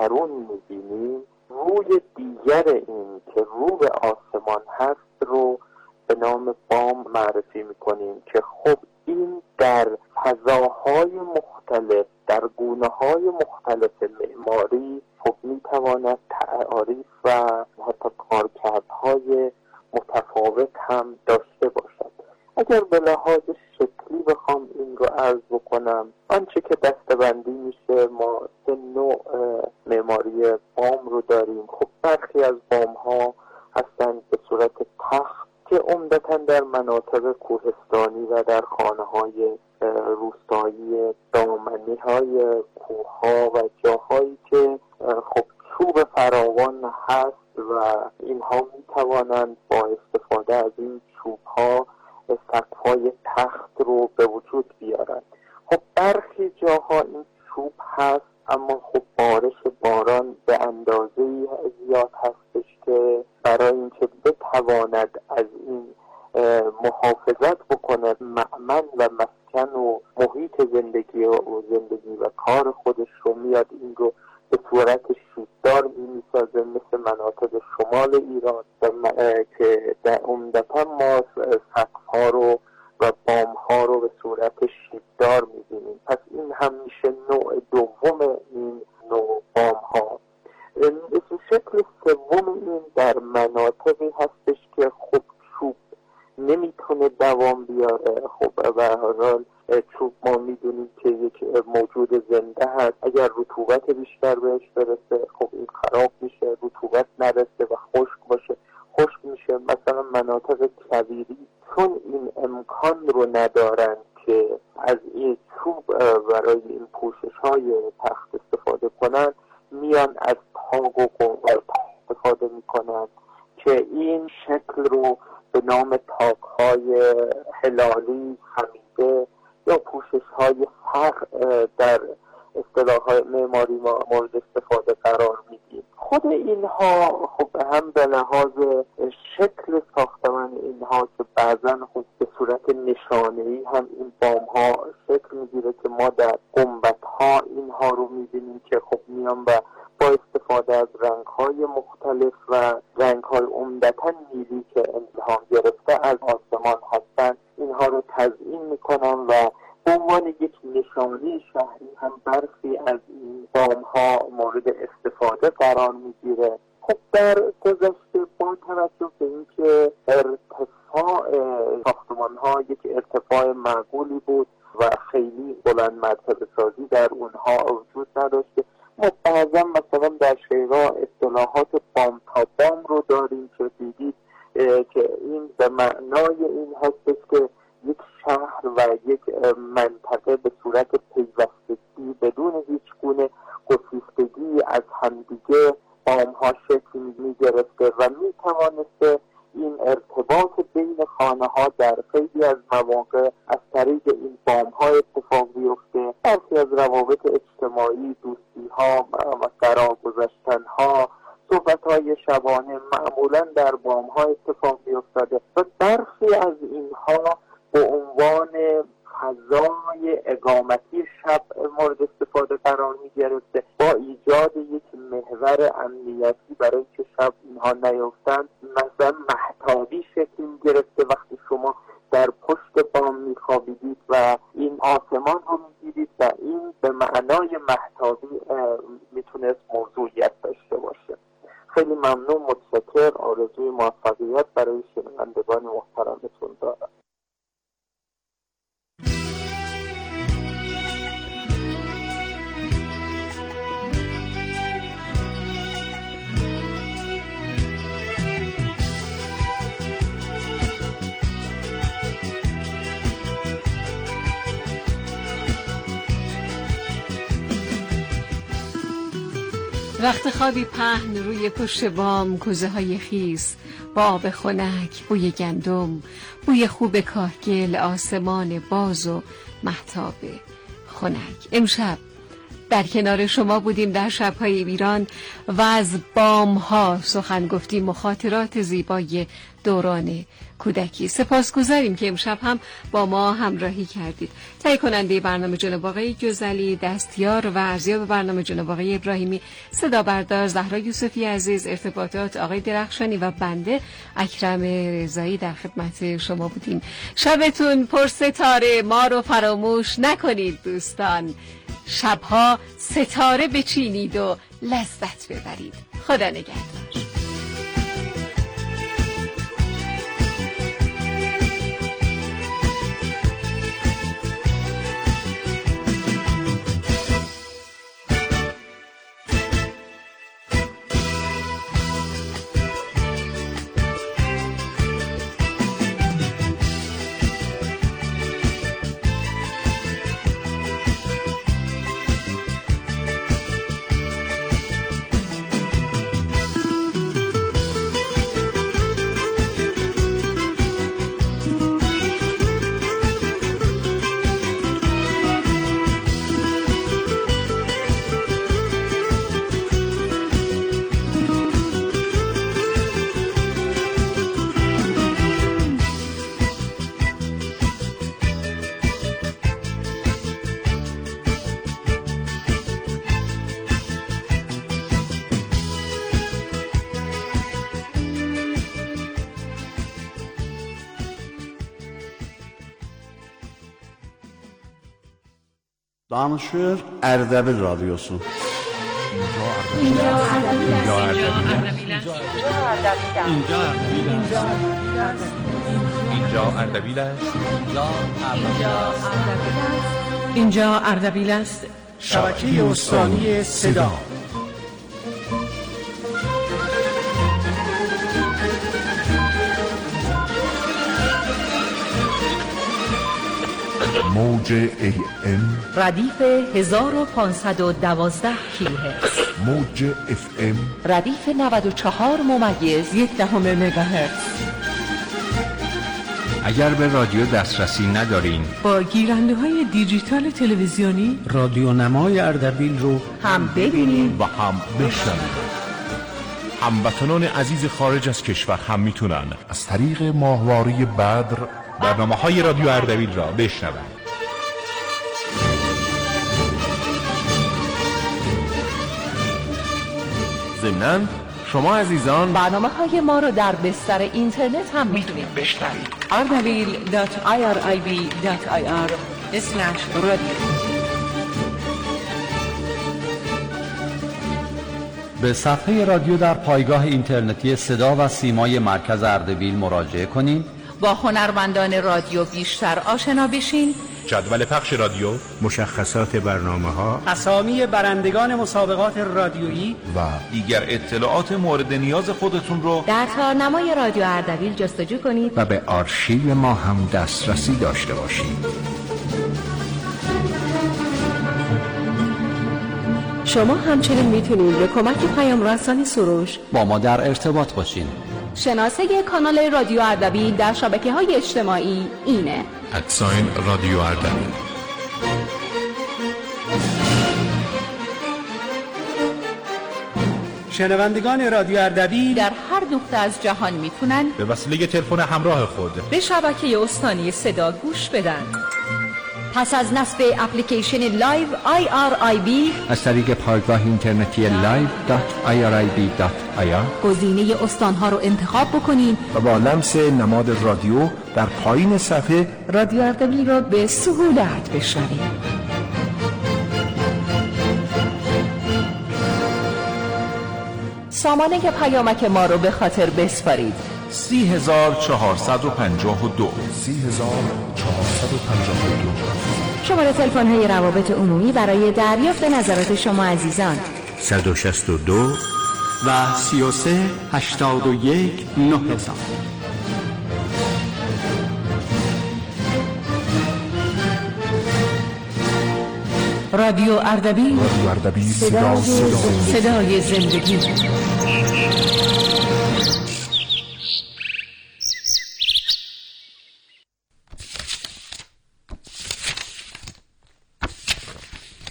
درون می‌بینیم، روی دیگر این که رو به آسمان هست رو به نام بام معرفی می‌کنیم که خب این در فضاهای مختلف، در گونه‌های مختلف معماری خب می‌تواند تعاریف و حتی کارکردهای متفاوت هم داشته باشد. اگر به لحاظ شکلی بخوام این رو عرض بکنم، آنچه که دسته‌بندی میشه، ما سه نوع معماری بام رو داریم. خب برخی از بام‌ها هستند به صورت تخت که عمدتاً در مناطق کوهستانی و در خانه‌های روستایی دامنی‌های کوه‌ها و جاهایی که خب چوب فراوان هست و اینها می‌توانند با استفاده از این چوب‌ها سقف‌های تخت رو به وجود بیارند. خب برخی جاها این چوب هست اما خب بارش باران به اندازه‌ای زیاد هستش که برای اینکه بتواند از این محافظت بکنه، مأمن و مسکن و محیط زندگی و کار خودش رو میاد این رو به صورت شیبدار می‌سازه، مثل مناطق شمال ایران که در عمدتاً ما سقف‌ها رو و بام‌ها رو به صورت شیبدار می‌بینیم. پس این هم میشه نوع دوم این نوع بام‌ها. شکل سوم این در مناطقی هستش که خب چوب نمیتونه دوام بیاره. خب به هر حال چوب ما میدونیم که یک موجود زنده هست، اگر رطوبت بیشتر بهش برسه خب این خراب میشه، رطوبت نرسه و خشک باشه خشک میشه. مثلا مناطق کویری چون این امکان رو ندارن که از این چوب برای این پوشش‌های تخت استفاده کنن، میان از تاگ و قنبر استفاده میکنن که این شکل رو به نام تاگ‌های هلالی، خمیده یا پوشش‌های فخر در اصطلاح معماری ما مورد استفاده قرار میدیم. خود اینها خب هم به لحاظ شکل ساختمان اینها که بعضا خب به صورت نشانه‌ای هم این بام‌ها شکل میگیره که ما در گنبدها اینها رو میبینیم که خب میان و با استفاده از رنگ‌های مختلف و رنگ‌های عمدتاً نیلی که الهام گرفته از آسمان هستند اینها رو تزیین میکنن و به عنوان یک نشانی شهری هم برخی از این بام‌ها مورد استفاده قرار میگیره. خب در گذشته با توجه به اینکه ارتفاع ساختمان‌ها یک ارتفاع معقولی بود و خیلی بلند مرتبه سازی در اونها وجود نداشته، ما بعضا مثلا در شیراز اصطلاحات بام تا بام رو داریم که دیدید که این به معنای این هستش که یک شهر و یک منطقه به صورت پیوستگی بدون هیچ گونه گسیختگی از همدیگه بام‌ها شکل می‌گرفته و می‌توانسته این ارتباط بین خانه‌ها در خیلی از مواقع از طریق این بام‌ها اتفاق بیفته. برخی از روابط اجتماعی، دوستی‌ها و قرار گذاشتن‌ها، صحبت‌های شبانه معمولاً در بام‌ها اتفاق بیفتاده و برخی از اینها به عنوان فضای اقامتی شب مورد استفاده قرار می‌گرفته با ایجاد یک محور امنیتی برای که شب اینها نیفتند. مثلا مهتابی شکل گرفته وقتی شما در پشت بام می‌خوابیدید و این آسمان رو می‌دیدید و این به معنای مهتابی میتونست موضوعیت داشته باشه. خیلی ممنون، متشکر، آرزوی موفقیت برای شنوندگان محترمتون دارم. رخت خوابی پهن روی پشت بام، کوزه های خیس با آب خنک، بوی گندم، بوی خوب کاهگل، آسمان باز و مهتاب خنک. امشب در کنار شما بودیم در شب‌های ایران و از بام‌ها سخن گفتیم و خاطرات زیبای دوران کودکی. سپاسگزاریم که امشب هم با ما همراهی کردید. تهیه کننده برنامه جناب آقای گزلی، دستیار و ارزیاب برنامه جناب آقای ابراهیمی، صدا بردار زهرا یوسفی عزیز، ارتباطات آقای درخشانی و بنده اکرم رضایی در خدمت شما بودیم. شبتون پر ستاره، ما رو فراموش نکنید دوستان. شبها ستاره بچینید و لذت ببرید. خدا نگهدار. Danışır Ərdəbil Radyosu. اینجا اردبیل است. شبکه استانی صدا. موج AM ردیف 1512 کیلوهرتز. موج FM ردیف 94.1 مگاهرتز. اگر به رادیو دسترسی ندارین، با گیرنده های دیجیتال تلویزیونی رادیو نمای اردبیل رو هم ببینید و هم بشنوید. هموطنان عزیز خارج از کشور هم میتونن از طریق ماهواره بدر برنامه‌های رادیو اردبیل را بشنوند. ضمناً شما عزیزان برنامه‌های ما رو در بستر اینترنت هم میتونید بشنوید. ardabil.irib.ir/radio. به صفحه رادیو در پایگاه اینترنتی صدا و سیمای مرکز اردبیل مراجعه کنید. با هنرمندان رادیو بیشتر آشنا بشین. جدول پخش رادیو، مشخصات برنامه‌ها، اسامی برندگان مسابقات رادیویی و دیگر اطلاعات مورد نیاز خودتون رو در تارنمای رادیو اردبیل جستجو کنید و به آرشیو ما هم دسترسی داشته باشید. شما همچنین میتونید به کمک پیام رسانی سروش با ما در ارتباط باشین. شناسه کانال رادیو اردبیل در شبکه‌های اجتماعی اینه: رادیو اردبیل. شنوندگان رادیو اردبیل در هر نقطه از جهان میتونن به وسیله تلفن همراه خود به شبکه استانی صدا گوش بدن. پس از نصب اپلیکیشن لایو IRIB از طریق پایگاه اینترنتی live.irib.ir گزینه استانها رو انتخاب بکنین و با لمس نماد رادیو در پایین صفحه رادیو اردبیل رو به سهولت بشنوید. سامانه پیامک ما رو به خاطر بسپارید: 30452 شماره تلفن های روابط عمومی برای دریافت نظرات شما عزیزان: 162 و 33 81 9000. رادیو اردبیل، صدای زندگی.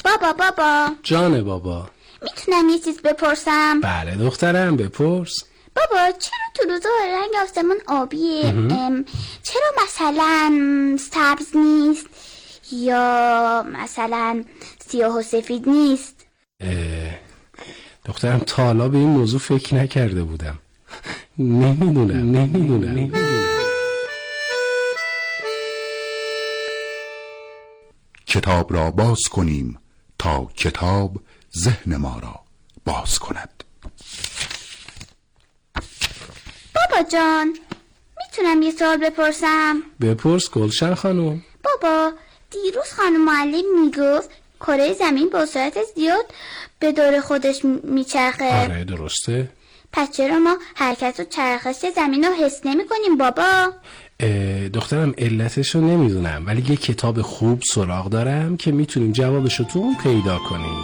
بابا جان بابا، میتونم یه چیز بپرسم؟ بله دخترم، بپرس. بابا چرا تو روزا رنگ آسمون آبیه؟ چرا مثلا سبز نیست یا مثلا سیاه و سفید نیست؟ دخترم تا حالا به این موضوع فکر نکرده بودم. نمیدونم. کتاب را باز کنیم تا کتاب ذهن ما را باز کند. بابا جان میتونم یه سوال بپرسم؟ بپرس گلشن خانم. بابا دیروز خانم معلم میگفت کره زمین با سرعت زیاد به دور خودش میچرخه. آره درسته. پس چرا ما حرکت و چرخش زمین رو حس نمی کنیم بابا؟ دخترم علتش رو نمیدونم، ولی یه کتاب خوب سراغ دارم که میتونیم جوابش رو تو اون پیدا کنیم.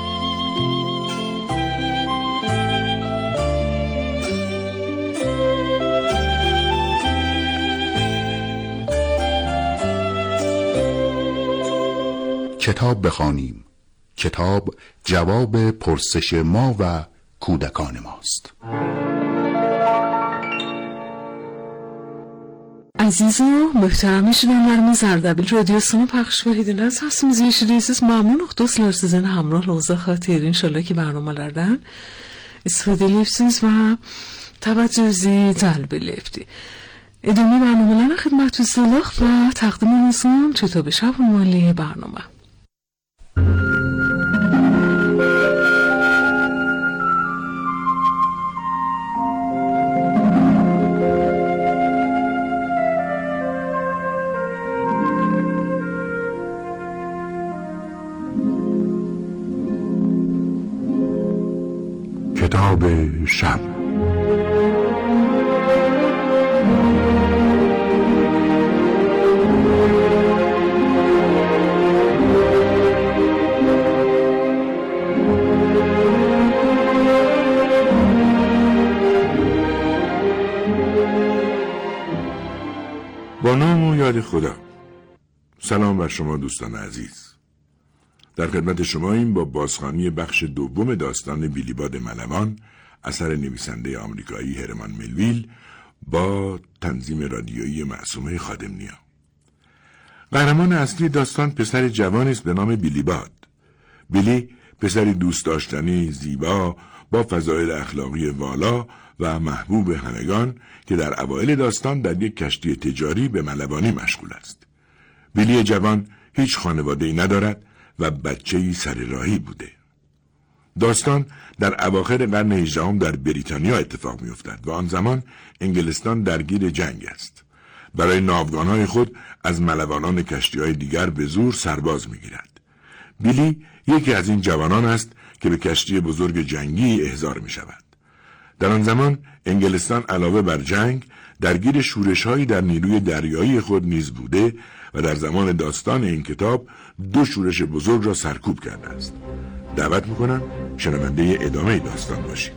کتاب بخوانیم. کتاب جواب پرسش ما و کودکان ماست. عزیز و محترم şirinlerimiz Erdebil Radyosu'nu پخش ediniz. Aslında izleyicileriniz memnunuz. Dostlar sizin hamrahınızla xatir inşallah ki برنامه‌lerden استفاده ediyorsunuz ve توجهی جلب ediyorsunuz. ادامه برنامه‌لرنا خدمتتون و تقدیمتون کتاب شب مالی برنامه. کتاب شب. با نام و یاد خدا. سلام بر شما دوستان عزیز. در خدمت شما این با بازخوانی بخش دوم داستان بیلیباد ملوان اثر نویسنده آمریکایی هرمان ملویل با تنظیم رادیویی معصومه خادمنیا. قهرمان اصلی داستان پسر جوانی است به نام بیلیباد. بیلی پسری دوست داشتنی، زیبا، با فضایل اخلاقی والا و محبوب همگان که در اوایل داستان در یک کشتی تجاری به ملوانی مشغول است. بیلی جوان هیچ خانواده‌ای ندارد و بچه‌ای سر راهی بوده. داستان در اواخر قرن 18 در بریتانیا اتفاق می‌افتد و آن زمان انگلستان درگیر جنگ است. برای ناوگان‌های خود از ملوانان کشتی‌های دیگر به زور سرباز می‌گیرد. بیلی یکی از این جوانان است که به کشتی بزرگ جنگی احضار می‌شود. در آن زمان انگلستان علاوه بر جنگ درگیر شورش‌هایی در نیروی دریایی خود نیز بوده و در زمان داستان این کتاب 2 شورش بزرگ را سرکوب کرده است. دعوت می‌کنم شنونده ادامه داستان باشید.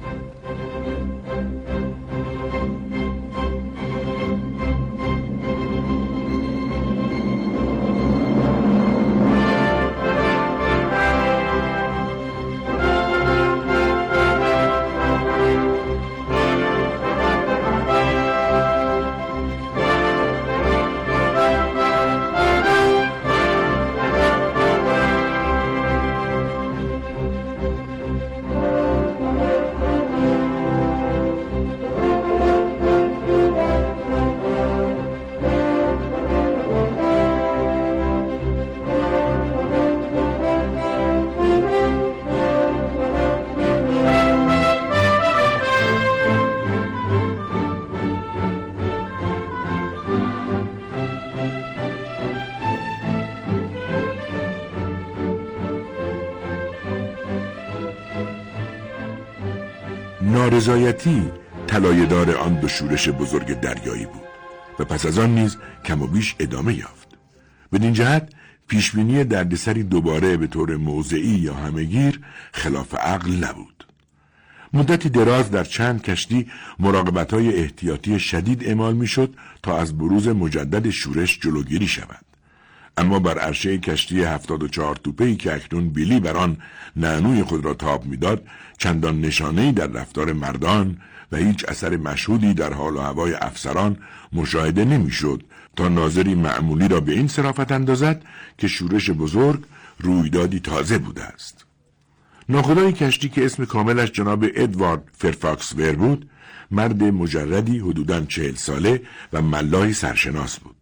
نارضایتی طلایه‌دار آن 2 شورش بزرگ دریایی بود و پس از آن نیز کم و بیش ادامه یافت. بدین جهت پیشبینی دردسری دوباره به طور موضعی یا همه‌گیر خلاف عقل نبود. مدتی دراز در چند کشتی مراقبت‌های احتیاطی شدید اعمال می‌شد تا از بروز مجدد شورش جلوگیری شود. اما بر عرشه کشتی 74 توپه‌ای که اکنون بیلی بر آن نعنوی خود را تاب می‌داد چندان نشانه‌ای در رفتار مردان و هیچ اثر مشهودی در حال و هوای افسران مشاهده نمی‌شد تا ناظری معمولی را به این صرافت اندازد که شورش بزرگ رویدادی تازه بوده است. ناخدای کشتی که اسم کاملش جناب ادوارد فرفاکس ویر بود، مرد مجردی حدوداً 40 ساله و ملاحی سرشناس بود.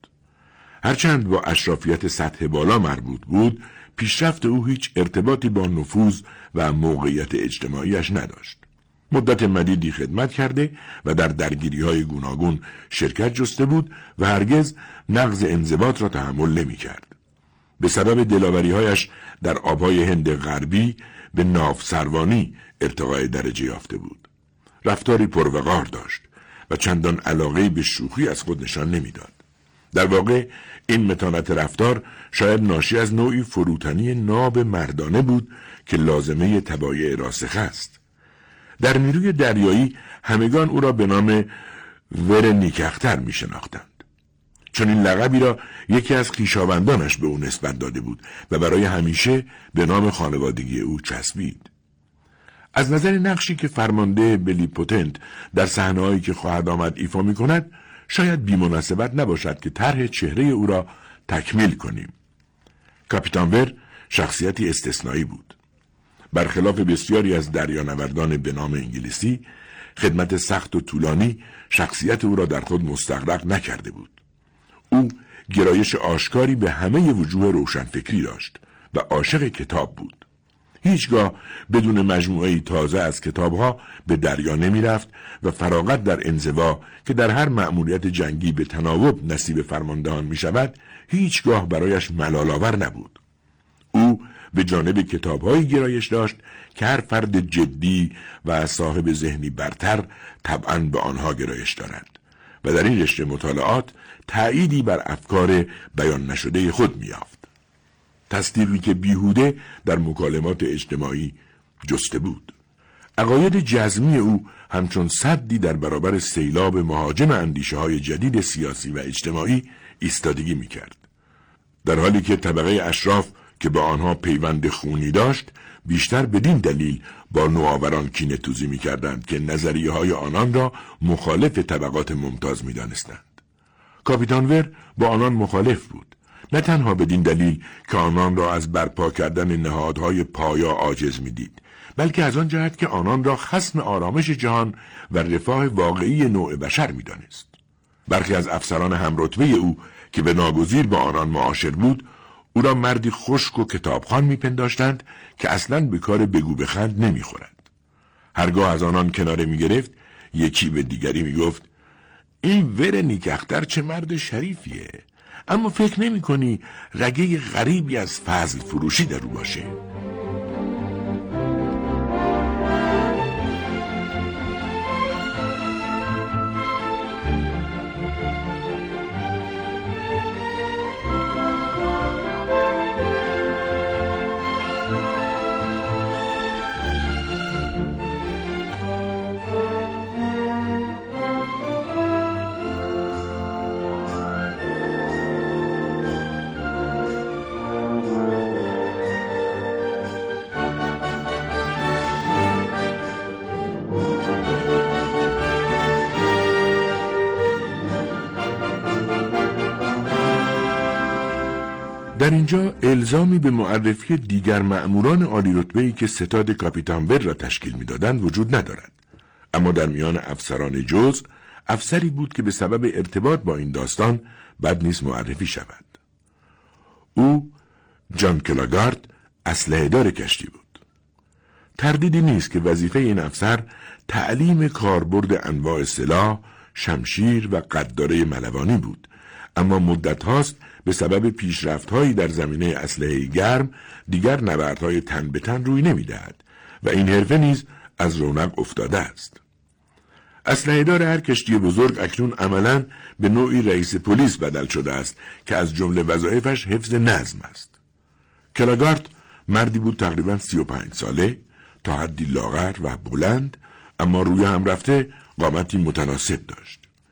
هرچند با اشرافیت سطح بالا مربوط بود، پیشرفت او هیچ ارتباطی با نفوذ و موقعیت اجتماعیش نداشت. مدت مدیدی خدمت کرده و در درگیری‌های گوناگون شرکت جسته بود و هرگز نقض انضباط را تحمل نمی‌کرد. به سبب دلاوری‌هایش در آبهای هند غربی به ناوسروانی ارتقای درجه یافته بود. رفتاری پروقار داشت و چندان علاقه‌ای به شوخی از خود نشان نمی‌داد. در واقع این متانت رفتار شاید ناشی از نوعی فروتنی ناب مردانه بود که لازمه طبایع راسخه است. در نیروی دریایی همگان او را به نام ور نیکختر می شناختند. چون این لقبی را یکی از خویشاوندانش به او نسبت داده بود و برای همیشه به نام خانوادگی او چسبید. از نظر نقشی که فرمانده بلی پوتنت در صحنه‌هایی که خواهد آمد ایفا می کند، شاید بی‌مناسبت نباشد که طرح چهره او را تکمیل کنیم. کاپیتان ور شخصیتی استثنایی بود. برخلاف بسیاری از دریانوردان به نام انگلیسی، خدمت سخت و طولانی شخصیت او را در خود مستغرق نکرده بود. او گرایش آشکاری به همه وجوه روشنفکری داشت و عاشق کتاب بود. هیچگاه بدون مجموعه‌ای تازه از کتابها به دریا نمی رفت و فراغت در انزوا که در هر مأموریت جنگی به تناوب نصیب فرماندهان می شود، هیچگاه برایش ملال‌آور نبود. او به جانب کتاب‌هایی گرایش داشت که هر فرد جدی و صاحب ذهنی برتر طبعاً به آنها گرایش دارد و در این رشته مطالعات تأییدی بر افکار بیان نشده خود می‌یافت. تصدیقی که بیهوده در مکالمات اجتماعی جسته بود. عقاید جزمی او همچون سدی در برابر سیلاب مهاجم اندیشه‌های جدید سیاسی و اجتماعی ایستادگی می‌کرد. در حالی که طبقه اشراف که با آنها پیوند خونی داشت، بیشتر بدین دلیل با نوآوران کینه‌توزی می‌کردند که نظریه‌های آنان را مخالف طبقات ممتاز می‌دانستند. کاپیتان ور با آنان مخالف بود، نه تنها بدین دلیل که آنان را از برپا کردن نهادهای پایا عاجز می‌دید، بلکه از آن جهت که آنان را خصم آرامش جهان و رفاه واقعی نوع بشر می‌دانست. برخی از افسران همرتبه او که به ناگزیر با آنان معاشر بود، او را مردی خشک و کتابخوان میپنداشتند که اصلاً به کار بگو بخند نمیخورد. هرگاه از آنان کناره میگرفت، یکی به دیگری میگفت: این ور نیکختر چه مرد شریفیه، اما فکر نمی کنی رگه غریبی از فضل فروشی در او باشه؟ در اینجا الزامی به معرفی دیگر مأموران عالی رتبه‌ای که ستاد کاپیتان ور را تشکیل می‌دادند وجود ندارد. اما در میان افسران جزء، افسری بود که به سبب ارتباط با این داستان بد نیست معرفی شود. او جان کلاگارد اسلحه‌دار کشتی بود. تردیدی نیست که وظیفه این افسر تعلیم کاربرد انواع سلاح، شمشیر و قداره ملوانی بود، اما مدت هاست به سبب پیشرفت‌هایی در زمینه اسلحه گرم دیگر نبردهای تن به تن روی نمی‌دهد و این حرفه نیز از رونق افتاده است. اسلحه‌دار هر کشتی بزرگ اکنون عملاً به نوعی رئیس پلیس بدل شده است که از جمله وظایفش حفظ نظم است. کلاگارد مردی بود تقریباً 35 ساله، تا حدی لاغر و بلند، اما روی هم رفته قامتی متناسب داشت.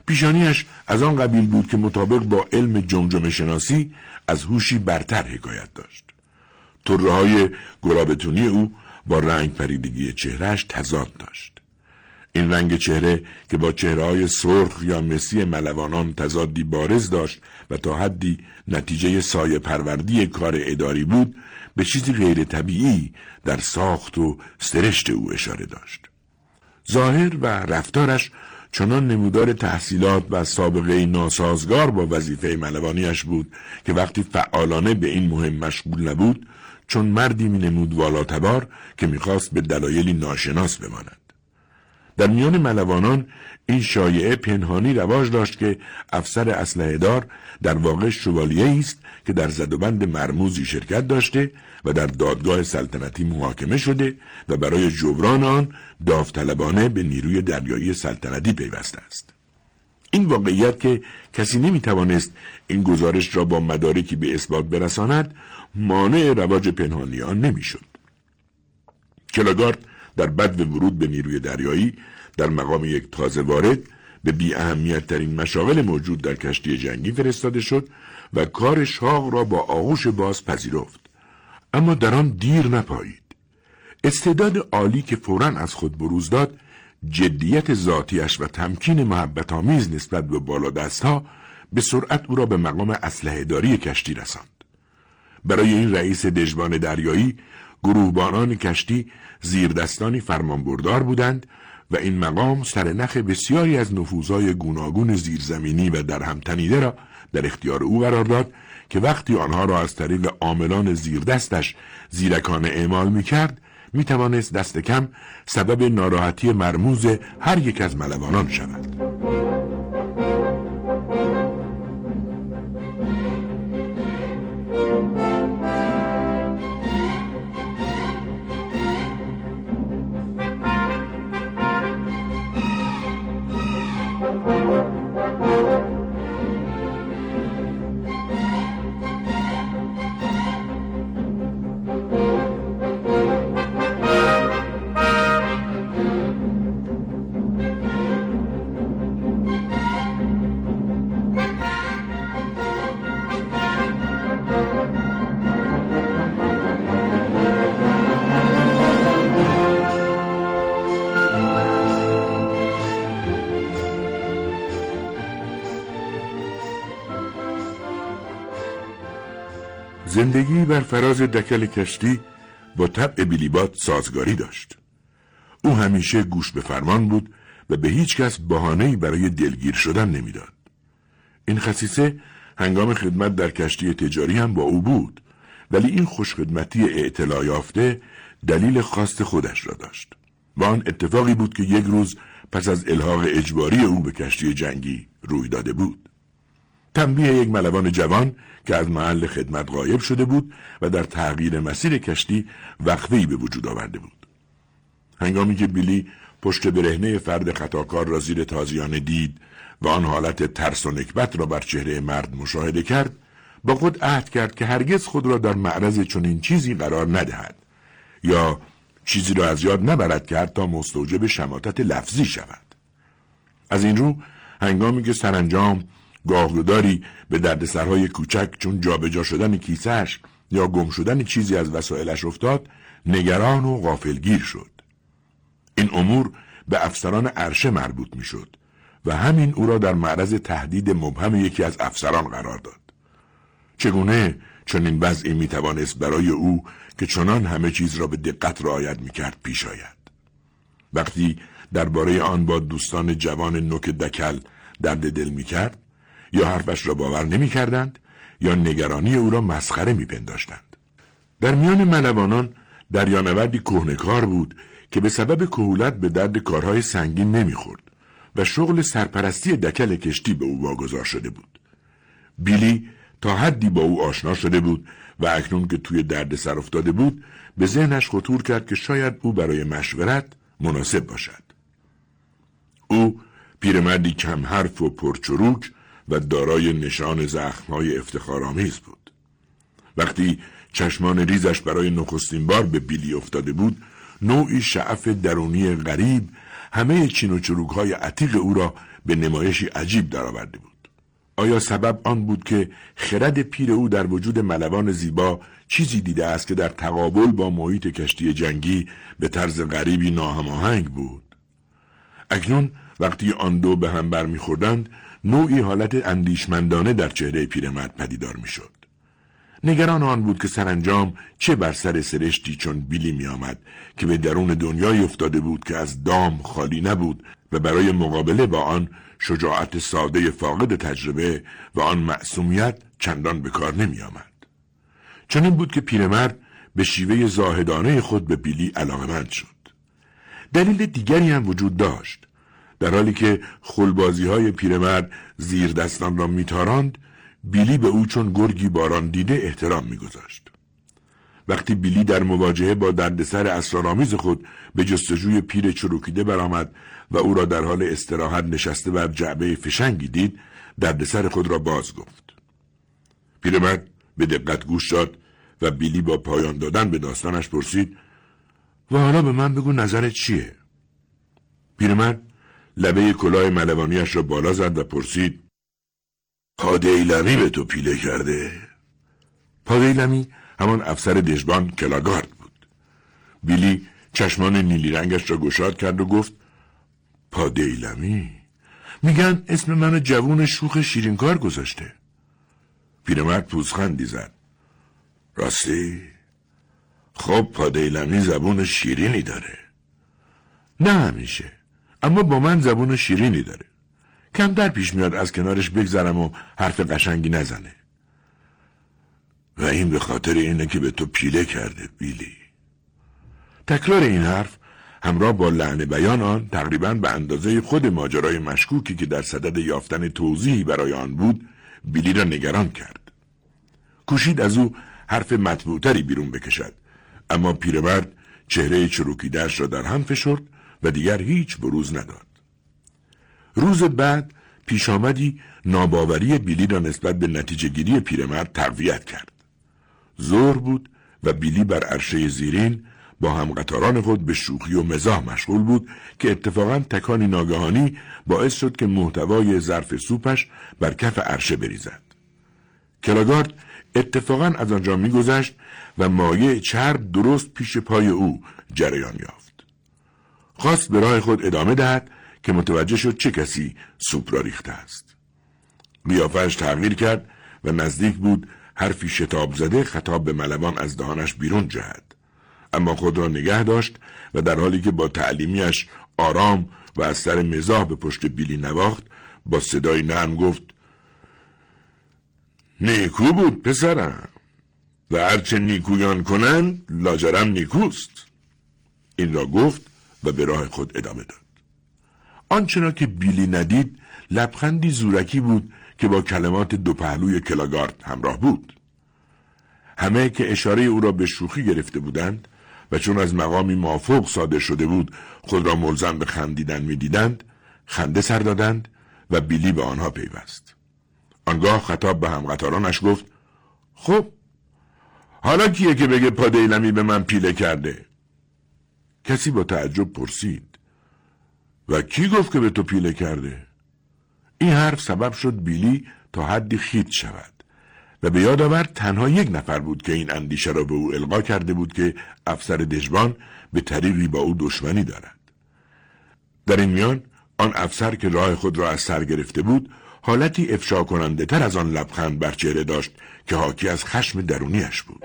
پیشانیش از آن قبیل بود که مطابق با علم جمجمه شناسی از هوشی برتر حکایت داشت. طره‌های گلابتونی او با رنگ پریدگی چهرهش تضاد داشت. این رنگ چهره که با چهره‌های سرخ یا مسی ملوانان تضادی بارز داشت و تا حدی نتیجه سایه پروردی کار اداری بود، به چیزی غیر طبیعی در ساخت و سرشت او اشاره داشت. ظاهر و رفتارش چنان نمودار تحصیلات و سابقه ناسازگار با وظیفه ملوانیش بود که وقتی فعالانه به این مهم مشغول نبود، چون مردی می نمود والاتبار که می‌خواست به دلایلی ناشناس بماند. در میان ملوانان این شایعه پنهانی رواج داشت که افسر اسلحه‌دار در واقع شوالیه‌ای است که در زدوبند مرموزی شرکت داشته و در دادگاه سلطنتی محاکمه شده و برای جبران آن داوطلبانه به نیروی دریایی سلطنتی پیوسته است. این واقعیت که کسی نمی‌توانست این گزارش را با مدارکی به اثبات برساند، مانع رواج پنهانی آن نمی‌شد. کلاگارد در بدو ورود به نیروی دریایی در مقام یک تازه وارد به بی اهمیت ترین مشاغل موجود در کشتی جنگی فرستاده شد و کار شاق را با آغوش باز پذیرفت. اما در آن دیر نپایید. استعداد عالی که فوراً از خود بروز داد، جدیت ذاتیش و تمکین محبت آمیز نسبت به بالادستها به سرعت او را به مقام اسلحه‌داری کشتی رساند. برای این رئیس دژبان دریایی، گروهبانان کشتی زیردستانی فرمانبردار بودند و این مقام سرنخ بسیاری از نفوذهای گوناگون زیرزمینی و درهم تنیده را در اختیار او قرار داد که وقتی آنها را از طریق عاملان زیردستش زیرکانه اعمال می‌کرد، می‌توانست دست کم سبب ناراحتی مرموز هر یک از ملوانان شود. زندگی بر فراز دکل کشتی با طبع بیلیباد سازگاری داشت. او همیشه گوش به فرمان بود و به هیچ کس بهانه‌ای برای دلگیر شدن نمیداد. این خصیصه هنگام خدمت در کشتی تجاری هم با او بود، ولی این خوشخدمتی اطلاع یافته دلیل خاص خودش را داشت. و آن اتفاقی بود که یک روز پس از الحاق اجباری او به کشتی جنگی روی داده بود. تنبیه یک ملوان جوان که از محل خدمت غایب شده بود و در تغییر مسیر کشتی وقفه‌ای به وجود آورده بود. هنگامی که بیلی پشت برهنه فرد خطاکار را زیر تازیانه دید و آن حالت ترس و نکبت را بر چهره مرد مشاهده کرد، با خود عهد کرد که هرگز خود را در معرض چنین چیزی قرار ندهد یا چیزی را از یاد نبرد که حتی مستوجب شماتت لفظی شود. از این رو هنگامی که سرانجام گاهگداری به دردسرهای کوچک چون جابجا شدن کیسه‌اش یا گم شدن چیزی از وسایلش افتاد، نگران و غافلگیر شد. این امور به افسران عرشه مربوط می‌شد و همین او را در معرض تهدید مبهم یکی از افسران قرار داد. چگونه چنین وضعی می‌توانست برای او که چنان همه چیز را به دقت رعایت می‌کرد پیش آید؟ وقتی درباره آن با دوستان جوان نوک دکل درد دل می‌کرد، یا حرفش را باور نمی‌کردند یا نگرانی او را مسخره می‌پنداشتند. در میان ملوانان دریانوردی کهنه‌کار بود که به سبب کهولت به درد کارهای سنگین نمی‌خورد و شغل سرپرستی دکل کشتی به او واگذار شده بود. بیلی تا حدی با او آشنا شده بود و اکنون که توی درد سر افتاده بود، به ذهنش خطور کرد که شاید او برای مشورت مناسب باشد. او پیرمردی کم حرف و پرچروک و دارای نشان زخم‌های افتخارآمیز بود. وقتی چشمان ریزش برای نخستین بار به بیلی افتاده بود، نوعی شعف درونی غریب همه چین و چروک‌های عتیق او را به نمایشی عجیب درآورده بود. آیا سبب آن بود که خرد پیر او در وجود ملوان زیبا چیزی دیده است که در تقابل با محیط کشتی جنگی به طرز غریبی ناهماهنگ بود؟ اکنون وقتی آن دو به هم برمیخوردند نوعی حالت اندیشمندانه در چهره پیرمرد پدیدار میشد. نگران آن بود که سرانجام چه بر سر سرشتی چون بیلی می آمد که به درون دنیای افتاده بود که از دام خالی نبود و برای مقابله با آن شجاعت ساده فاقد تجربه و آن معصومیت چندان به کار نمی آمد. چنین بود که پیرمرد به شیوه زاهدانه خود به بیلی علاقه‌مند شد. دلیل دیگری هم وجود داشت. در حالی که خلبازی‌های پیرمرد زیر دستان را می‌تاراند، بیلی به او چون گرگی باران دیده احترام می‌گذاشت. وقتی بیلی در مواجهه با دردسر اسرارآمیز خود به جستجوی پیر چروکیده برآمد و او را در حال استراحت نشسته بر جعبه فشنگی دید، دردسر خود را باز گفت. پیرمرد به دقت گوش داد و بیلی با پایان دادن به داستانش پرسید: و حالا به من بگو نظرت چیه؟ پیرمرد لبه کلاه ملوانیش را بالا زد و پرسید: پادیلمی به تو پیله کرده؟ پادیلمی همان افسر دژبان کلاگارد بود. بیلی چشمان نیلی رنگش را گشاد کرد و گفت: پادیلمی؟ میگن اسم من جوون شوخ شیرینکار گذاشته. پیرمرد پوزخندی زد. راستی؟ خب پادیلمی زبون شیرینی داره. نه همیشه، اما با من زبون شیرینی داره. کمتر پیش میاد از کنارش بگذرم و حرف قشنگی نزنه. و این به خاطر اینه که به تو پیله کرده بیلی. تکرار این حرف همراه با لعن بیان آن تقریباً به اندازه خود ماجرای مشکوکی که در صدد یافتن توضیحی برای آن بود بیلی را نگران کرد. کوشید از او حرف مطبوع‌تری بیرون بکشد، اما پیرمرد چهره چروکیده‌اش را در هم فشرد و دیگر هیچ بروز نداد. روز بعد پیشامدی ناباوری بیلی را نسبت به نتیجه گیری پیرمرد تقویت کرد. ظهر بود و بیلی بر عرشه زیرین با همقطاران خود به شوخی و مزاح مشغول بود که اتفاقاً تکانی ناگهانی باعث شد که محتوای ظرف سوپش بر کف عرشه بریزد. کلاگارد اتفاقاً از آنجا می‌گذشت و مایع چرب درست پیش پای او جریان یافت. خواست به راه خود ادامه دهد که متوجه شد چه کسی سوپ را ریخته است. قیافه‌اش تغییر کرد و نزدیک بود حرفی شتاب زده خطاب به ملوان از دهانش بیرون جهد، اما خود را نگه داشت و در حالی که با تعلیمیش آرام و از سر مزاح به پشت بیلی نواخت با صدای نرم گفت: نیکو بود پسرم و هرچه نیکویان کنند لاجرم نیکوست. این را گفت و به راه خود ادامه داد. آنچنان که بیلی ندید لبخندی زورکی بود که با کلمات دو پهلوی کلاگارد همراه بود. همه که اشاره او را به شوخی گرفته بودند و چون از مقامی مافوق صادر شده بود خود را ملزم به خندیدن می دیدند، خنده سر دادند و بیلی به آنها پیوست. آنگاه خطاب به همقطارانش گفت: خب حالا کیه که بگه پادیلمی به من پیله کرده؟ کسی با تعجب پرسید: و کی گفت که به تو پیله کرده؟ این حرف سبب شد بیلی تا حدی خیت شود و به یاد آورد تنها یک نفر بود که این اندیشه را به او القا کرده بود که افسر دژبان به طریقی با او دشمنی دارد. در این میان آن افسر که راه خود را از سر گرفته بود حالتی افشا کننده تر از آن لبخند بر چهره داشت که حاکی از خشم درونیش بود.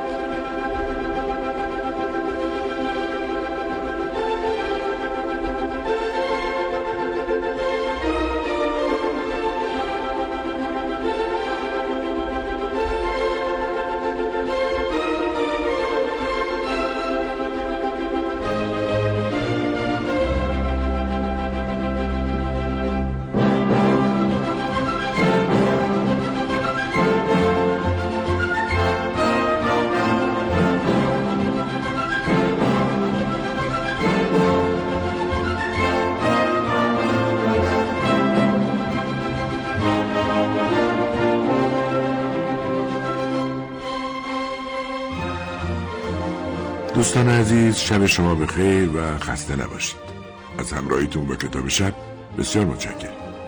دوستان عزیز، شب شما بخیر و خسته نباشید. از همراهیتون با کتاب شب بسیار متشکرم.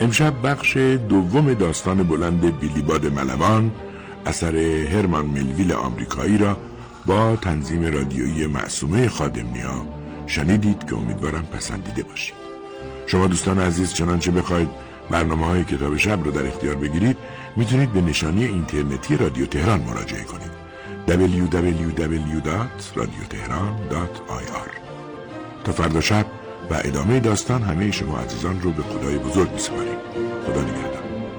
امشب بخش دوم داستان بلند بیلیباد ملوان اثر هرمان ملویل آمریکایی را با تنظیم رادیویی معصومه خادم‌نیا شنیدید که امیدوارم پسندیده باشید. شما دوستان عزیز چنانچه بخواید برنامه‌های کتاب شب رو در اختیار بگیرید میتونید به نشانی اینترنتی رادیو تهران مراجعه کنید www.radiotehran.ir. تا فردا شب و ادامه داستان همه شما عزیزان رو به خدای بزرگ می‌سپاریم. خدا نگهدار.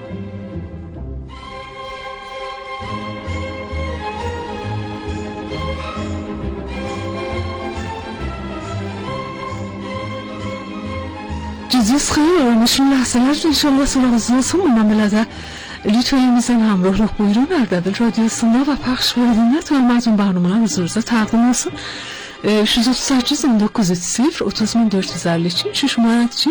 جزیز خیلی آرامشون لحظه لرد انشالله سراغ زاسون من بلده لیتوی میزن همراه رو بویرون اردبیل رادیو سنا و پخش بردینه تا المرزون برنامه ها روزه تقدیم هستم 638-09-0 şumaratçı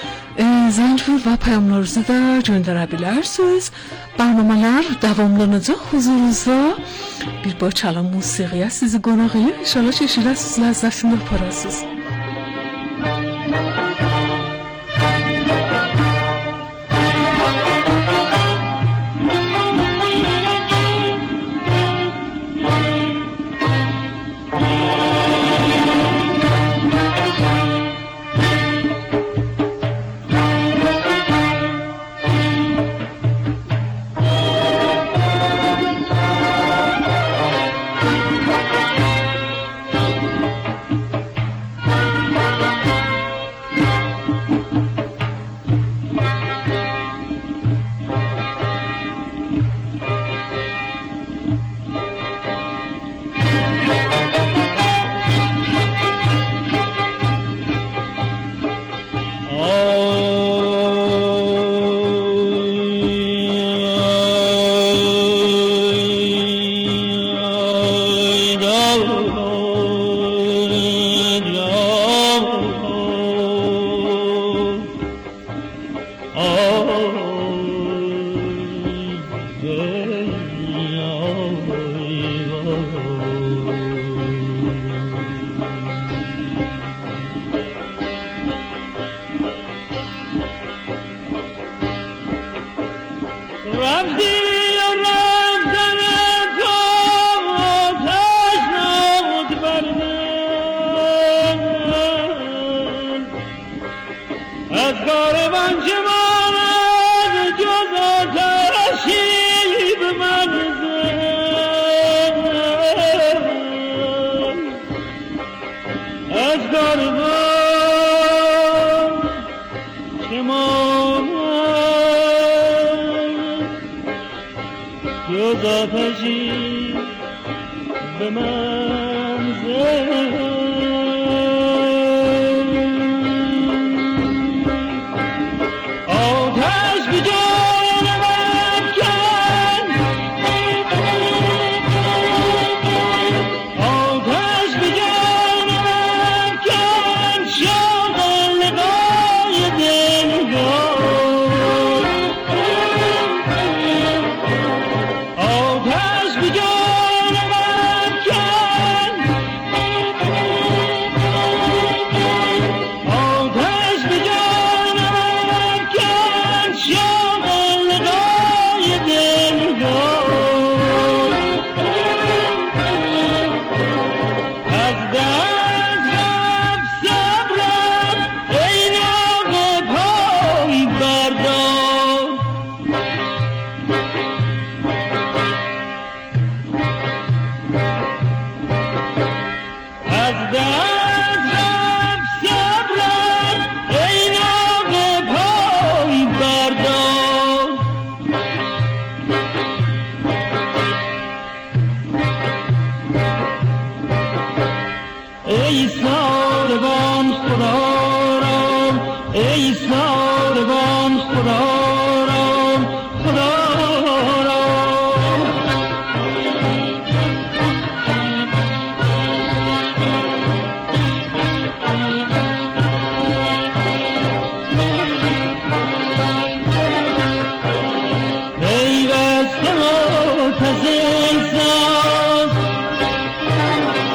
Zencefil ve payamlarınızı da gönderebilirsiniz. Barnamalar devamlanacak huzurunuzda. Bir ba çalan musiqiye sizi qonaq edir. İnşallah çeşirəsiz, ləzzətini aparasınız.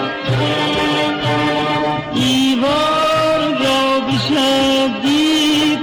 دیوار را بشدی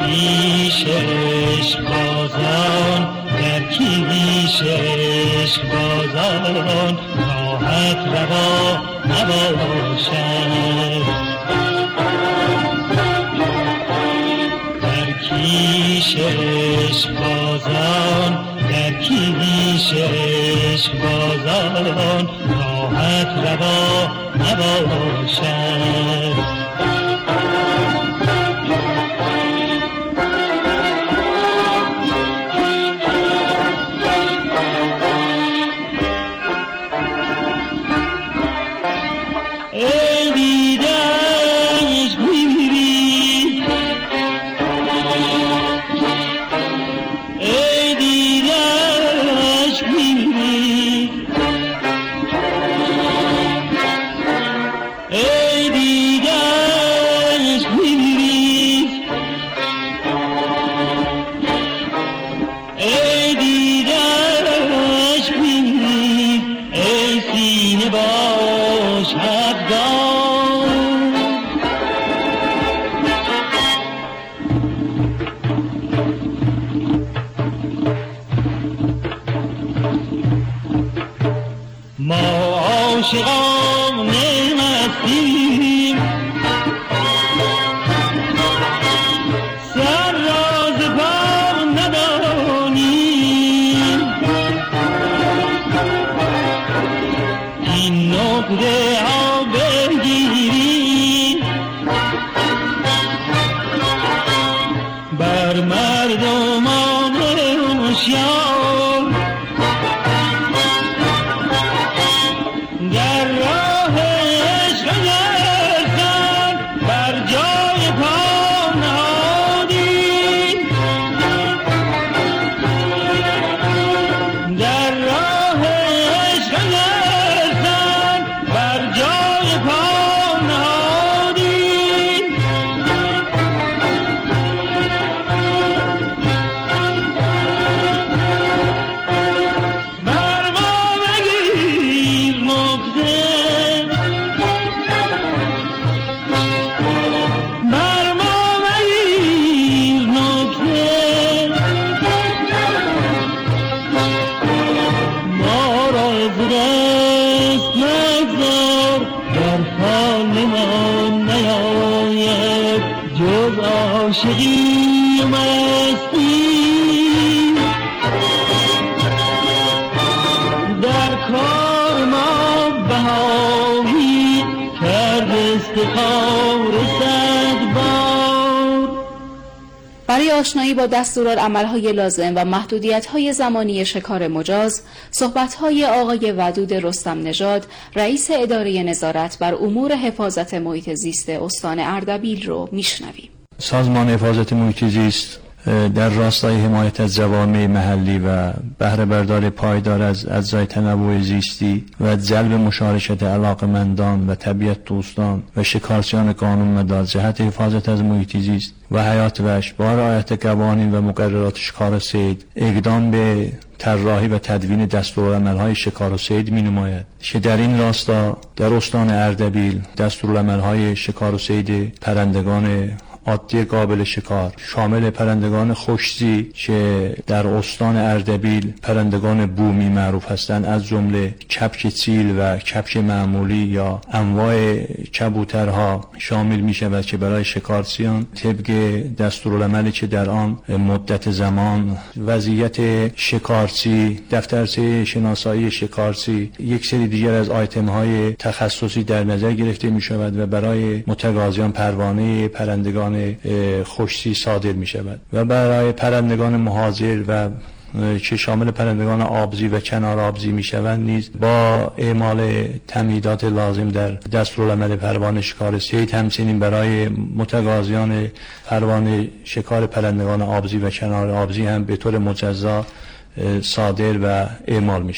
کیش عشقبازان در کیش عشقبازان راحت روا نباشد در کیش عشقبازان در کیش عشقبازان راحت روا نباشد برای آشنایی با دستورالعمل‌های لازم و محدودیت‌های زمانی شکار مجاز، صحبت‌های آقای ودود رستم نژاد، رئیس اداره نظارت بر امور حفاظت محیط زیست استان اردبیل رو میشنویم. سازمان حفاظت محیط زیست در راستای حمایت از جوامع محلی و بهره برداری پایدار از اجزای تنوع زیستی و جلب مشارکت علاقمندان و طبیعت دوستان و شکارچیان قانونمدار جهت حفاظت از محیط زیست و حیات وحش با رعایت قوانین و مقررات شکار و صید اقدام به طراحی و تدوین دستورالعمل‌های شکار و صید می‌نماید که در این راستا در استان اردبیل دستورالعمل‌های شکار و صید پرندگان عادی قابل شکار شامل پرندگان خوشزی که در استان اردبیل پرندگان بومی معروف هستند، از جمله کبک چیل و کبک معمولی یا انواع کبوترها شامل می شود که برای شکارچیان طبق دستورالعملی که در آن مدت زمان وضعیت شکارچی، دفترچه شناسایی شکارچی، یک سری دیگر از آیتم های تخصصی در نظر گرفته می شود و برای متقاضیان پروانه پرندگان خوشی صادر می شود و برای پرندگان مهاجر و که شامل پرندگان آبزی و کنار آبزی می شوند نیز با اعمال تمهیدات لازم در دستورالعمل پروانه شکار صید همچنین برای متقاضیان پروانه شکار پرندگان آبزی و کنار آبزی هم به طور مجزا صادر و اعمال می شود.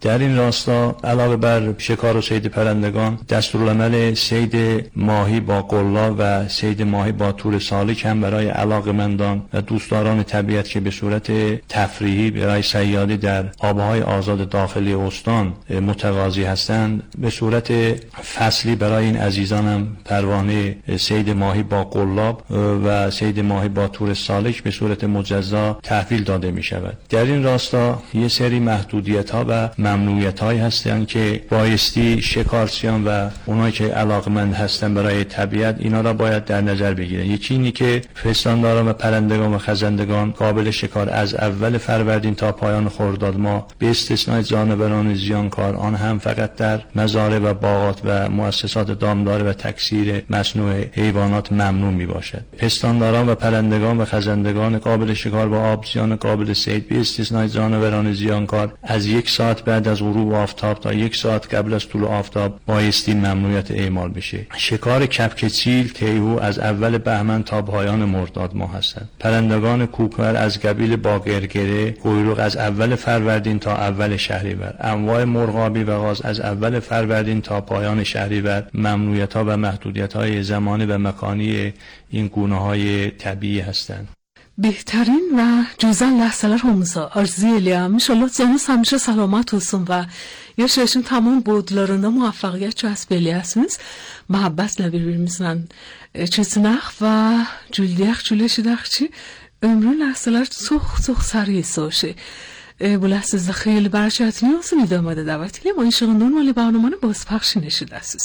در این راستا علاوه بر شکار و صید پرندگان، دستورالعمل صید ماهی با قلا و صید ماهی با تور سالک هم برای علاقه‌مندان و دوستداران طبیعت که به صورت تفریحی برای صیادی در آبهای آزاد داخلی استان متقاضی هستند، به صورت فصلی برای این عزیزان هم پروانه صید ماهی با قلاب و صید ماهی با تور سالک به صورت مجزا تحویل داده می شود. در این راستا یه سری محدودیت‌ها و ممنوعیت‌هایی هستند که بایستی شکارچیان و اونایی که علاقمند هستن برای طبیعت اینا را باید در نظر بگیرن. یکی اینی که پستانداران و پرندگان و خزندگان قابل شکار از اول فروردین تا پایان خرداد ماه به استثنای جانوران زیانکار، آن هم فقط در مزارع و باغات و مؤسسات دامداری و تکثیر مصنوع حیوانات ممنوع می باشد. پستانداران و پرندگان و خزندگان قابل شکار با آبزیان قابل صید به استثنای جانوران زیانکار از 1 ساعت بعد از غروب آفتاب تا 1 ساعت قبل از طلوع آفتاب بایستی ممنوعیت اعمال بشه. شکار کپک چیل، تیهو از اول بهمن تا پایان مرداد ماه هستند. پرندگان کوکر از قبیل باقرگره، قیروق از اول فروردین تا اول شهریور. انواع مرغابی و قاز از اول فروردین تا پایان شهریور. ممنوعیت‌ها و محدودیت‌های زمانی و مکانی این گونه‌های طبیعی هستند. بهترین و güzel ləhsələr hamıza arzu eləyəm. İnşallah canınız həmişə salamat olsun və yaşayışın tamam boyutlarında muvaffəqiyyət kəsb eləyəsiniz. Məhəbbətlə bir-birimizlə keçinək və güldəyək, güləşidək ki, ömrün ləhsələr çox səriyyə olsun. Bu ləhsəzdə xeyli bərəkətli olsun. İdamada dəvət eləyəm. O inşallah normal برنامه بازپخش eşidəsiniz.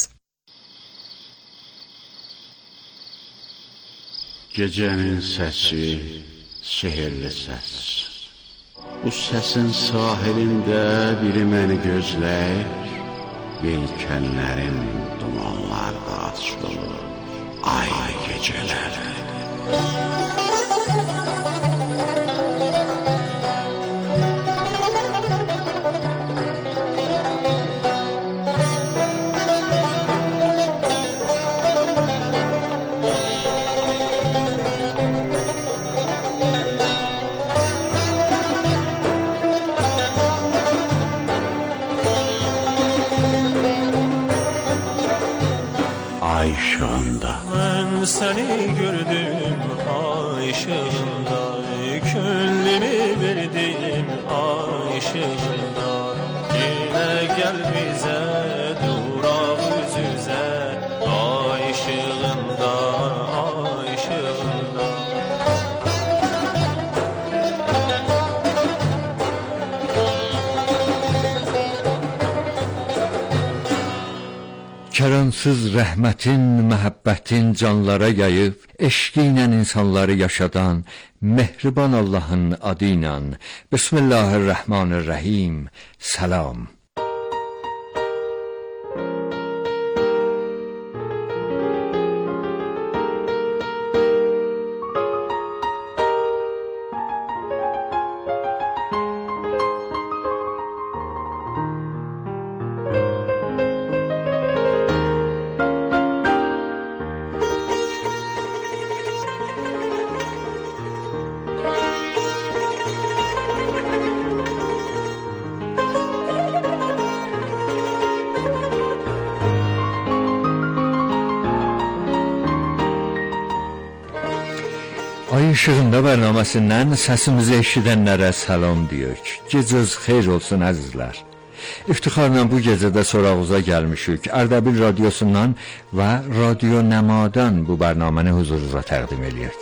Gecənin səsi, sehirli səs. Bu səsin sahilində biri məni gözləyir. Yelkənlərin dumanlarda açılır ay gecələri. Ay ışığında mən səni gördüm ay ışığında, könlümü verdim ay ışığında. Yenə gəl bizə duraq üz-üzə ay ışığında, ay ışığında. Keransız rəhmətin, məhəbbətin canlara yayıb, eşqi ilə insanları yaşadan, mehriban Allahın adı ilə. Bismillahirrahmanirrahim. Salam. Ay ışığında bərnaməsindən səsimizi eşidənlərə salam deyək. Gecəniz xeyir olsun əzizlər. İftixarla bu gecədə sorağınıza gəlmişik. Ərdəbil radiosundan və Radio Nəmadan bu bərnaməni huzurunuza təqdim eləyək.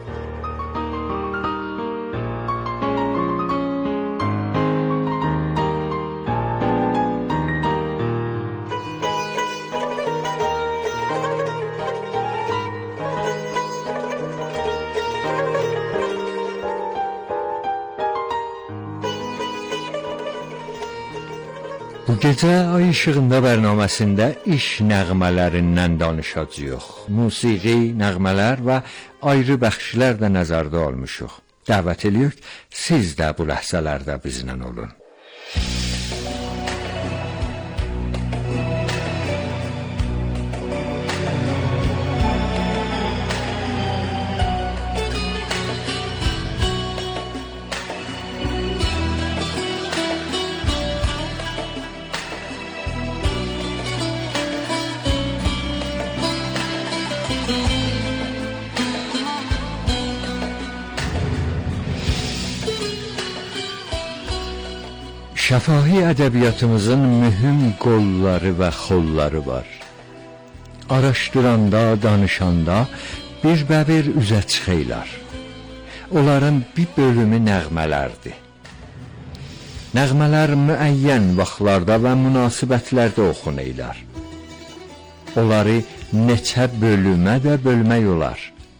Bu gecə Ay İşığında bərnaməsində iş nəğmələrindən danışacağıq. Musiqi, nəğmələr və ayrı bəxşlər də nəzərdə almışıq. Dəvət edirik, siz də bu ləhzələrdə bizlə olun. Şəfahi ədəbiyyatımızın mühüm qolları və xolları var. Araşdıranda, danışanda bir üzə çıxırlar. Onların bir bölümü nəğmələrdir. Nəğmələr müəyyən vaxtlarda və münasibətlərdə oxunurlar. Onları neçə bölümə də bölmək olar.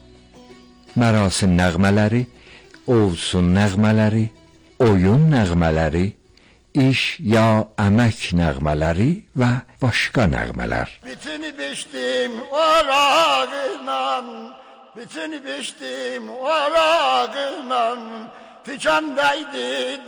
Mərasim nəğmələri, olsun nəğmələri, oyun nəğmələri, iş ya əmək nəğmələri və başqa nəğmələr. Bütünü biçdim orağıyla, bütünü biçdim orağıyla, tükendeydi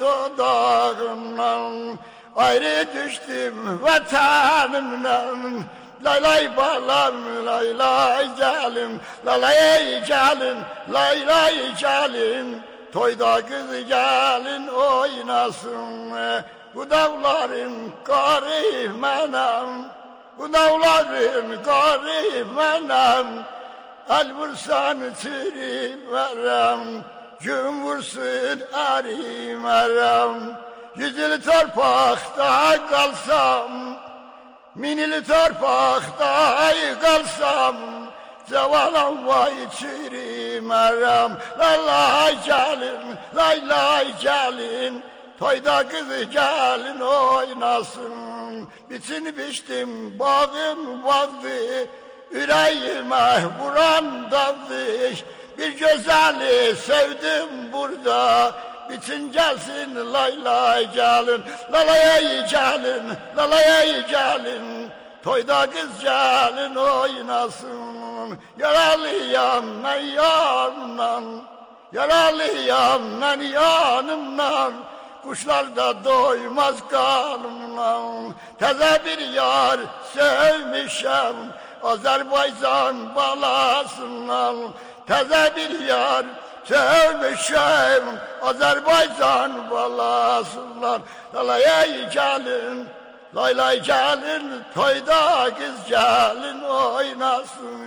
dodağımdan, ayrı düştüm vatanımdan. Lay lay balam, lay lay gelim, lay lay gelim, lay lay gelim. Toyda kız gelin oynasın, bu dağların garip menam, bu dağların garip menam. El vursan çürümerem, gün vursun erimerem. Yüzülü torpakta kalsam, minili torpakta kalsam, zavalım vay çürümerem. Lay lay gelin, lay lay gelin, toyda kızı gelin oynasın. Bütünü biçtim bağım bağdı, yüreğime vuran daldı. Bir güzeli sevdim burada, bütün gelsin lay lay gelin, lay lay gelin, lay lay gelin. Toyda kız gelin oynasın. Yaralıyam ben yanımdan, yaralıyam ben yanımdan. Kuşlar da doymaz kanımdan. Teze bir yar sevmişem, Azerbaycan balasından. Teze bir yar sevmişem, Azerbaycan balasından. Lay gelin, lay lay gelin, toyda kız gelin oynasın.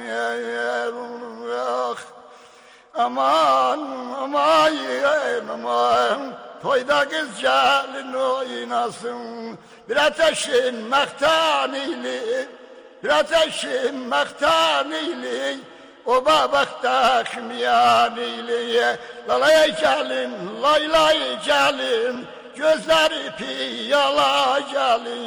Aman aman aman, toyda kız gelin oynasın. Bir ateşin mektanili, bir ateşin mektanili, o babakta kimiyanili. Lay gelin, lay lay gelin, gözleri piyala gelin.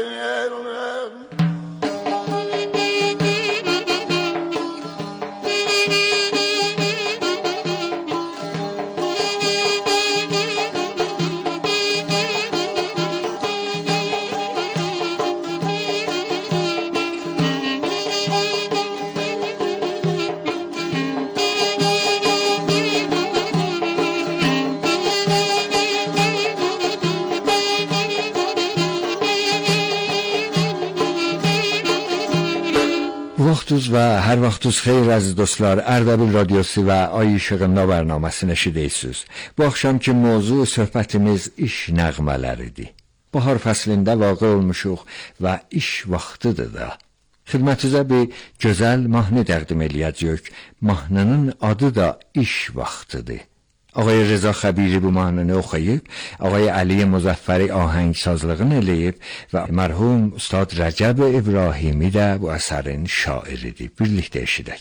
Vaxtınız və hər vaxtınız xeyir əziz dostlar. Ərdəbil radiosu və Ay İşığında bərnaməsini eşidirsiniz. Bu axşamki mövzu söhbətimiz iş nəğmələridir. Bahar fəslində vaqe olmuşuq və iş vaxtıdır da. Xidmətinizə bir gözəl mahnı təqdim eləyəcəyik. Mahnının adı da iş vaxtıdır. Ağay Rıza Xəbiri bu mahnını oxuyub, Ağay Əli Muzaffəri ahəngsazlığını eləyib və mərhum Ustad Rəcəb İbrahimi də bu əsərin şairidir. Birlikdə eşidək.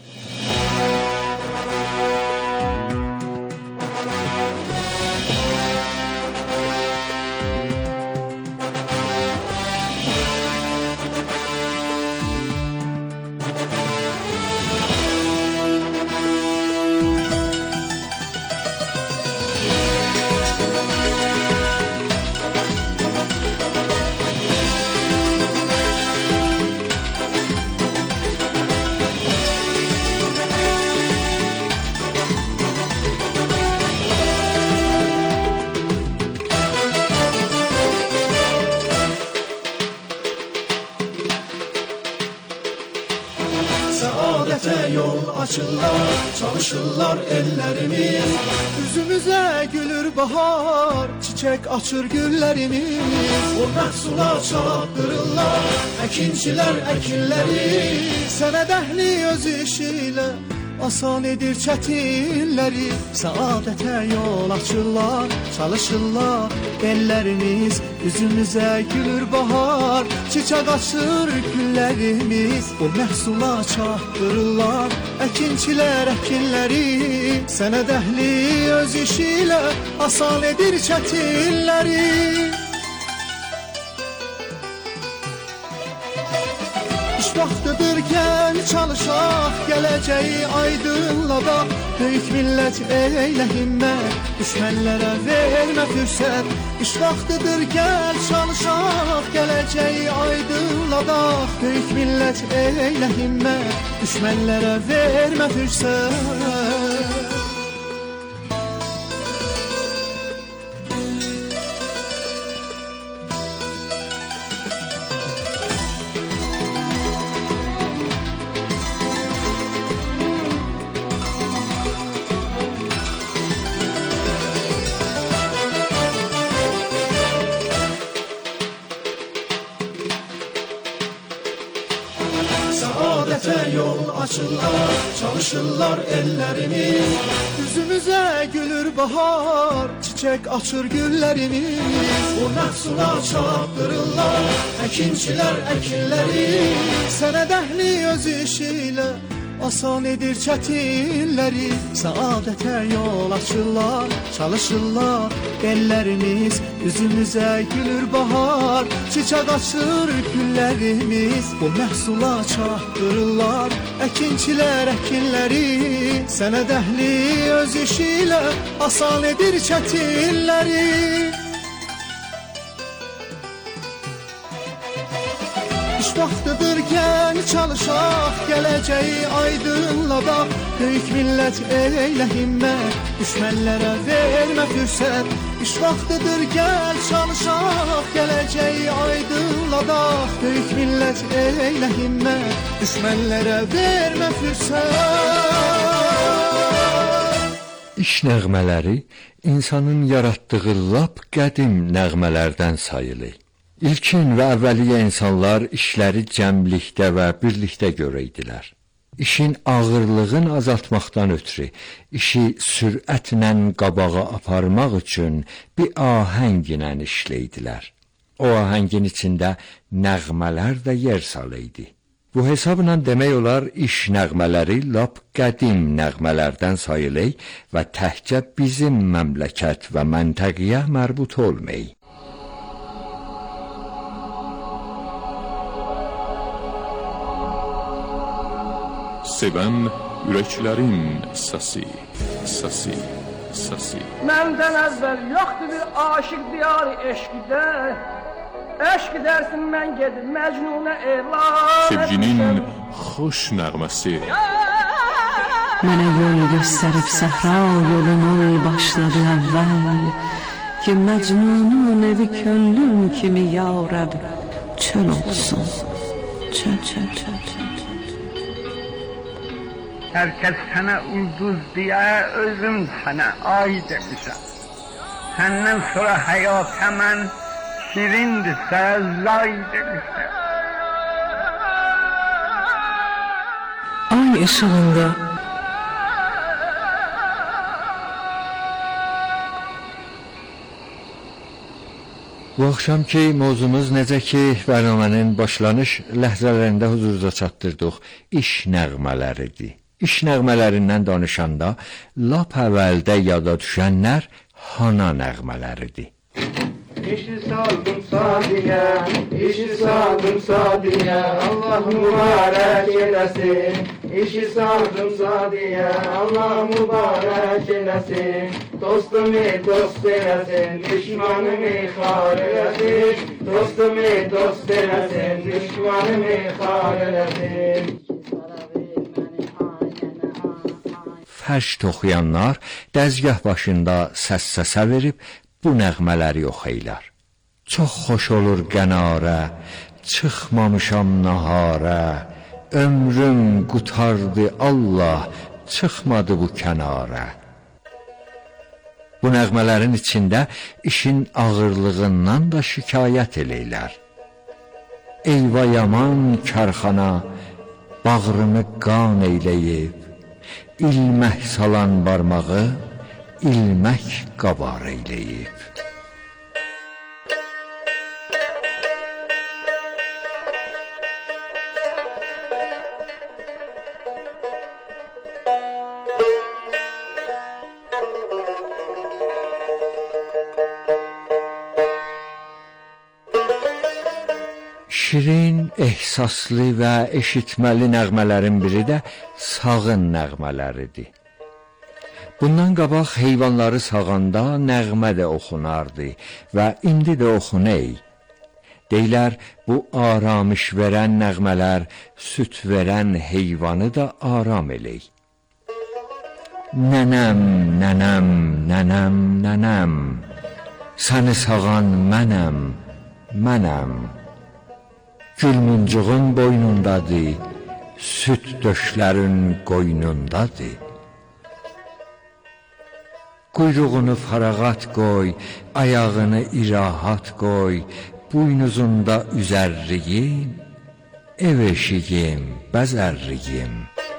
Açırlar, çalışırlar ellerimiz. Yüzümüze gülür bahar, çiçek açır güllerimiz. Ortak sular çaptırırlar, ekinciler ekinleri. Sənə dəhli öz işiyle asan edir çətinləri. Səadətə yol açırlar, çalışırlar ellərimiz. Üzümüzə gülür bahar, çiçək açır güllərimiz. Bu məhsula çatdırırlar əkinçilər əkinləri. Sənə dəhli öz işi ilə asan edir çətinləri. İş vaxtıdır gəl çalışaq, gələcəyi aydınladaq. Böyük millət eylə himmət, düşmənlərə vermə fürsət. İş vaxtıdır gəl çalışaq, gələcəyi aydınladaq. Böyük millət eylə himmət, düşmənlərə vermə fürsət. Səadətə yol açırlar, çalışırlar ellərimiz. Üzümüzə gülür bahar, çiçək açır güllərimiz. Bu məhsula çatdırırlar əkinçilər əkinləri. Sənə dəhli öz işi ilə asan edir çətinləri. Səadətə yol açırlar, çalışırlar ellərimiz. Üzümüzə gülür bahar, çiçək açır güllərimiz. Bu məhsula çatdırırlar əkinçilər əkinləri. Sənə dəhli öz işi ilə asan edir çətinləri. İş vaxtıdır gəl çalışaq, gələcəyi aydınladaq. Böyük millət eylə himmət, düşmənlərə vermə fürsət. İş vaxtıdır gəl çalışaq, gələcəyi aydınladaq. Böyük millət eylə himmət, düşmənlərə vermə fürsət. İş nəğmələri insanın yaratdığı lap qədim nəğmələrdən sayılır. İlkin və əvvəliyyə insanlar işləri cəmlikdə və birlikdə görəydilər. İşin ağırlığını azaltmaqdan ötürü işi sürətlə qabağa aparmaq üçün bir ahəng ilə işləydilər. O ahəngin içində nəğmələr də yer salıydı. Bu hesabla demək olar iş nəğmələri lap qədim nəğmələrdən sayılır və təkcə bizim məmləkət və məntəqəyə mərbut olmayır. Sevən ürəklərin səsi, səsi, səsi. Məndən əvvəl yoxdur bir aşıq diyarı eşqidə. Eşq dersin mən gedim Məcnunə elan. Sevginin xoş nəğməsi. Mənə yol göstərib səhra yolunu başladı əvvəl. Ki Məcnunun evi könlüm kimi ya Rəbb çöl olsun. Çöl, çöl, çöl, çöl. Herkes sana ulduz diye özüm sana ay demişim. Senden sonra hayat hemen şirindirse lay demişim. Ay ışığında Bu axşamki mövzumuz necə ki bərnamənin başlanış ləhzələrində huzurunuza çatdırdıq, iş nəğmələridir. İş nəğmələrindən danışanda lap əvvəldə yada düşənlər hana nəğmələridir. İşi saldım sadiyə, işi saldım sadiyə, Allah mübarək eləsin. İşi saldım sadiyə, Allah mübarək eləsin. Dostumu dost eləsin, düşmanımı xar eləsin. Dostumu dost eləsin, düşmanımı xar eləsin. Fərş oxuyanlar dəzgah başında səs-səsə verib bu nəğmələri oxuyurlar. Çox xoş olur qənarə, çıxmamışam nahara, ömrüm qutardı Allah, çıxmadı bu kənara. Bu nəğmələrin içində işin ağırlığından da şikayət eləyirlər. Eyva yaman karxana, bağrını qan eyləyib, İlmək salan barmağı ilmək qabar eyləyib. Şirin, ehsaslı və eşitməli nəğmələrin biri də sağın nəğmələridir. Bundan qabaq heyvanları sağanda nəğmə də oxunardı və indi də oxuney. Deylər, bu aramış verən nəğmələr süt verən heyvanı da aram eley. Nənəm, nənəm, nənəm, nənəm, səni sağan mənəm, mənəm. Gülmuncuğun boynundadır, süt döşlərin qoynundadır. Quyruğunu farağat qoy, ayağını irahat qoy, buynuzunda üzərriyim, ev eşiyim, bəzərriyim.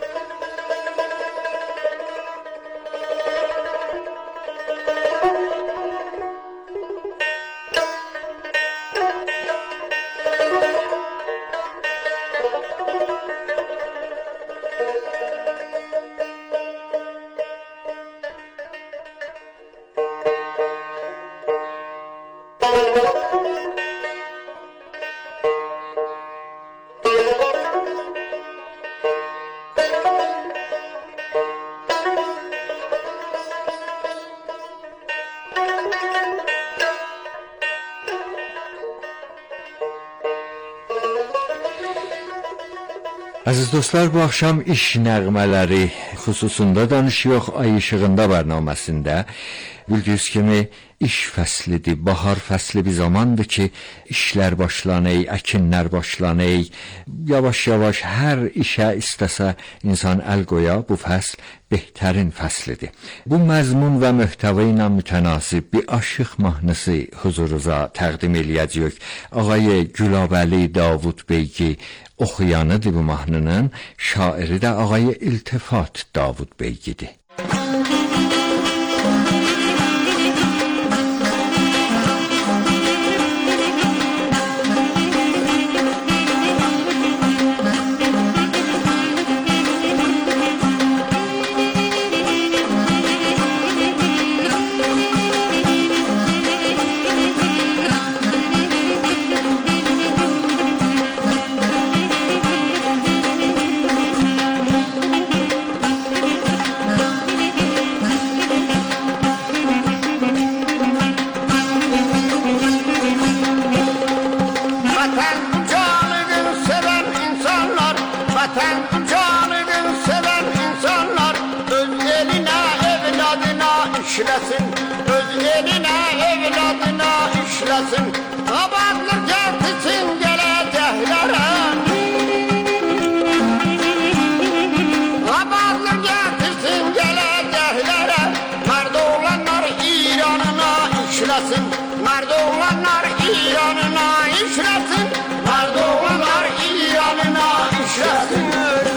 Əziz dostlar, bu axşam iş nəğmələri xüsusunda danışıyoruz Ay İşığında bərnaməsində. Bildiyiniz kimi iş fəslidir, bahar fəsli bir zamandır ki, işlər başlanır, əkinlər başlanır. Yavaş-yavaş hər işə istəsə insan əl qoya, bu fəsl behtərin fəslidir. Bu məzmun və möhtəva ilə mütənasib bir aşıq mahnısı huzurunuza təqdim eləyəcəyik. Ağay Gülabəli Davud Beygi oxuyanıdır bu mahnının, şairi də Ağay İltifat Davud Beygidir. işləsin, öz elinə, evladına işləsin. Abadlıq gətirsin gələcəklərə. Abadlıq gətirsin gələcəklərə. Mərd oğlanlar İranına işləsin. Mərd oğlanlar İranına işləsin. Mərd oğlanlar İranına işləsin.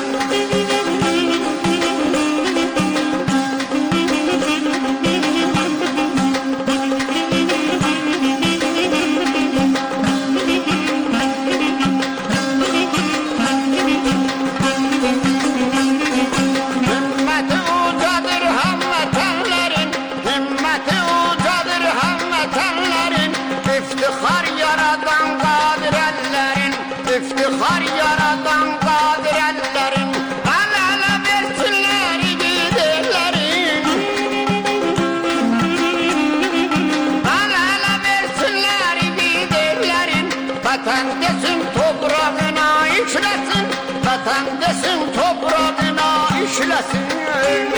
İftihar yaradan qadir əllərin, əl-ələ versinlər igidirlərin. Əl-ələ versinlər igidirlərin. Vətən desin toprağına işləsin, vətən desin toprağına işləsin.